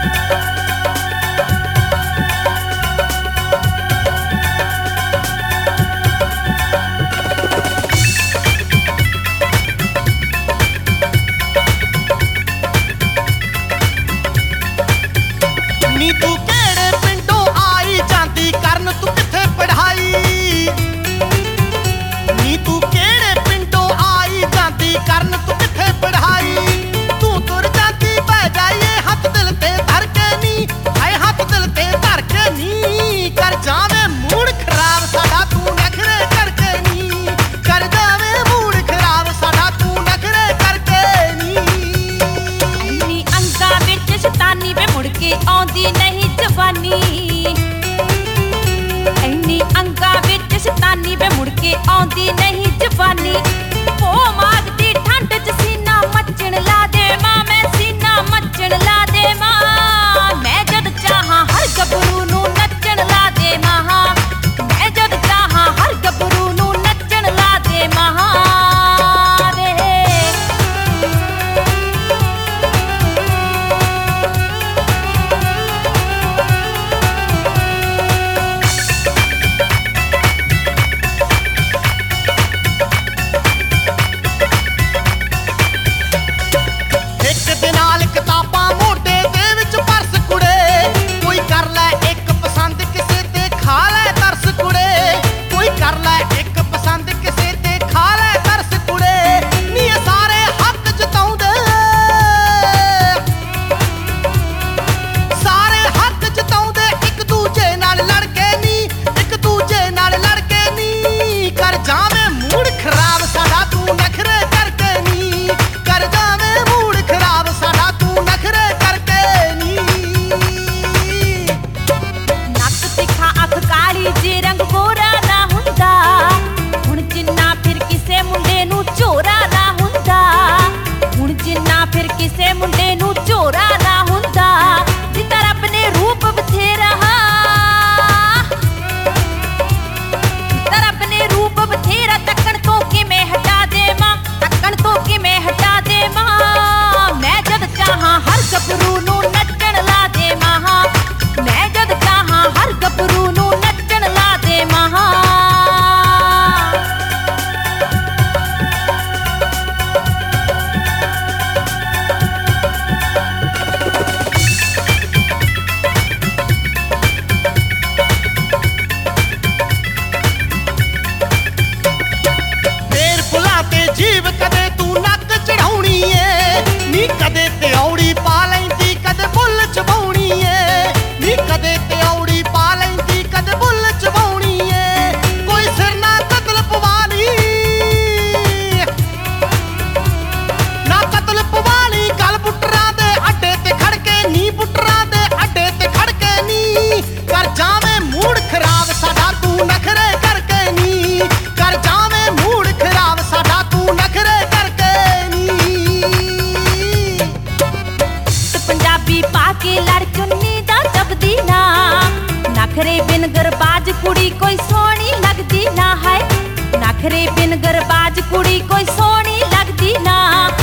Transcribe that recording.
ਨੀ ਤੂੰ ਕਿਹੜੇ ਪਿੰਡੋਂ ਆਈ ਜਾਂਦੀ ਕਰਨ ਤੂੰ ਕਿੱਥੇ ਪੜ੍ਹਾਈ। ਨੀ ਤੂੰ ਕਿਹੜੇ ਪਿੰਡੋਂ ਆਈ ਜਾਂਦੀ ਕਰਨ ਤੂੰ ਕਿੱਥੇ ਪੜ੍ਹਾਈ। ਤੂੰ ਤੁਰ ਜਾਂਦੀ ਬਹਿ ਜਾਈਏ ਹੱਥ ਦਿਲ ਤੇ ਧਰ ਕੇ ਨੀ, ਹਾਏ ਹੱਥ ਦਿਲ ਤੇ ਧਰ ਕੇ ਨੀ। ਕਰ ਜਾਵੇਂ ਮੂਡ ਖਰਾਬ ਸਾਡਾ ਤੂੰ ਨਖਰੇ ਕਰਕੇ ਨੀ, ਕਰ ਜਾਵੇਂ ਮੂਡ ਖਰਾਬ ਸਾਡਾ ਤੂੰ ਨਖਰੇ ਕਰਕੇ ਨੀ। ਇੰਨੀ ਅੰਗਾਂ ਵਿੱਚ ਸ਼ੈਤਾਨੀ ਵੇ ਮੁੜ ਕੇ ਆਉਂਦੀ ਨਹੀਂ ਜਵਾਨੀ। ਇੰਨੀ ਅੰਗਾਂ ਵਿੱਚ ਸ਼ੈਤਾਨੀ ਵੇ ਮੁੜ ਕੇ ਆਉਂਦੀ ਨਹੀਂ ਜਵਾਨੀ। ਉਹ ਮਾਗਦੀ ਠੰਡ ਚ ਸੀਨਾ ਮੱਚਣ ਲਾ ਦੇ ਮਾਂ, ਮੈਂ ਸੀਨਾ ਮੱਚਣ ਲਾ ਦੇ ਮਾਂ। ਮੈਂ ਜਦ ਚਾਹਾਂ ਹਰ ਗੱਭਰੂ ਨੂੰ ਨੱਚਣ ਲਾ ਦੇ ਮਾਂ, ਮੈਂ ਜਦ ਚਾਹਾਂ ਹਰ ਗੱਭਰੂ ਨੂੰ ਨੱਚਣ ਲਾ ਦੇ ਮਾਂ ਵੇ। ਇੱਕ ਦੇ ਨਾਲ ਕਿਤਾਬਾਂ ਮੋਢੇ ਦੇ ਵਿੱਚ ਪਰਸ ਕੁੜੇ। ਕੋਈ ਕਰ ਲੈ ਇੱਕ ਪਸੰਦ ਕਿਸੇ ਤੇ ਖਾ ਲੈ ਤਰਸ ਕੁੜੇ। ਕੋਈ ਕਰ ਲੈ ਇੱਕ ਪਸੰਦ ਕਿਸੇ ਤੇ ਖਾ ਲੈ ਤਰਸ ਕੁੜੇ। ਨੀ ਇਹ ਸਾਰੇ ਹੱਕ ਜਤਾਉਂਦੇ, ਸਾਰੇ ਹੱਕ ਜਤਾਉਂਦੇ ਇੱਕ ਦੂਜੇ ਨਾਲ ਲੜ ਕੇ ਨੀ, ਇੱਕ ਦੂਜੇ ਨਾਲ ਲੜ ਕੇ ਨੀ। ਕਰ ਜਾਵੇਂ ਮੂਡ ਖਰਾਬ ਸਾਡਾ ਤੂੰ ਨਖਰੇ ਕਰਕੇ ਨੀ, ਕਰ ਜਾਵੇਂ ਮੂਡ ਖਰਾਬ ਸਾਡਾ ਤੂੰ ਨਖਰੇ ਕਰਕੇ ਨੀ। ਨੱਕ ਤਿੱਖਾ ਅੱਖ ਕਾਲੀ ਜੇ ਰੰਗ ਗੋਰਾ ਨਾ ਹੁੰਦਾ। ਹੁਣ ਜਿੰਨਾ ਫਿਰ ਕਿਸੇ ਮੁੰਡੇ ਨੂੰ ਝੋਰਾ ਨਾ ਹੁੰਦਾ। ਹੁਣ ਜਿੰਨਾ ਫਿਰ ਕਿਸੇ ਮੁੰਡੇ ਨੂੰ ਝੋਰਾ ਨਾ ਹੁੰਦਾ। ਜਿੱਦਾਂ ਰੱਬ ਨੇ ਰੂਪ ਬਥੇਰਾ, ਜਿੱਦਾਂ ਰੱਬ ਨੇ ਰੂਪ ਬਥੇਰਾ। ਤੱਕਣ ਤੋਂ ਕਿਵੇਂ ਹਟਾ ਦੇਵਾਂ, ਤੱਕਣ ਤੋਂ ਕਿਵੇਂ ਹਟਾ ਦੇਵਾਂ। ਮੈਂ ਜਦ ਚਾਹਾਂ ਹਰ ਗੱਭਰੂ ਨੂੰ ਨੱਚਣ ਲਾ ਦੇਵਾਂ, ਮੈਂ ਜਦ ਚਾਹਾਂ ਹਰ ਗੱਭਰੂ ਨੂੰ ਨੱਚਣ ਲਾ ਦੇਵਾਂ। ਫੇਰ ਫੁੱਲਾਂ ਤੇ ਜੀਭ ਕਦੇ ਤੂੰ ਨੱਕ ਚੜਾਉਣੀ ਏ ਨੀ, ਕਦੇ ਤੇ ਔੜੀ ਪਾ ਲੈਂਦੀ ਕਦੇ ਬੁੱਲ ਚਬਾਉਣੀ ਏ ਨੀ, ਕਦੇ ਤੇ ਔੜੀ ਪਾ ਲੈਂਦੀ ਕਦੇ ਬੁੱਲ ਚਬਾਉਣੀ ਏ। ਕੋਈ ਸਿਰ ਨਾ ਕਤਲ ਪਵਾ ਲਈ, ਨਾ ਕਤਲ ਪਵਾ ਲਈ। ਗੱਲ ਬੁੱਟਰਾਂ ਦੇ ਅੱਡੇ ਤੇ ਖੜ ਕੇ ਨੀ, ਬੁੱਟਰਾਂ ਦੇ ਅੱਡੇ ਤੇ ਖੜ ਕੇ ਨੀ। ਕਰ ਜਾਵੇਂ ਮੂਡ ਖਰਾਬ ਸਾਡਾ ਤੂੰ ਨਖਰੇ ਕਰਕੇ ਨੀ, ਕਰ ਜਾਵੇਂ ਮੂਡ ਖਰਾਬ ਸਾਡਾ ਤੂੰ ਨਖਰੇ ਕਰਕੇ ਨੀ। ਤੇ ਪੰਜਾਬੀ ਪਾ ਕੇ ਲੜ ਚੁੰਨੀ ਦਾ ਜਪਦੀ ਨਾ। ਨਖਰੇ ਬਿਨ ਗਰਬਾਜ ਕੁੜੀ ਕੋਈ ਸੋਹਣੀ ਲੱਗਦੀ ਨਾ ਹੈ। ਨਖਰੇ ਬਿਨ ਗਰਬਾਜ ਕੁੜੀ ਕੋਈ ਸੋਹਣੀ ਲੱਗਦੀ ਨਾ।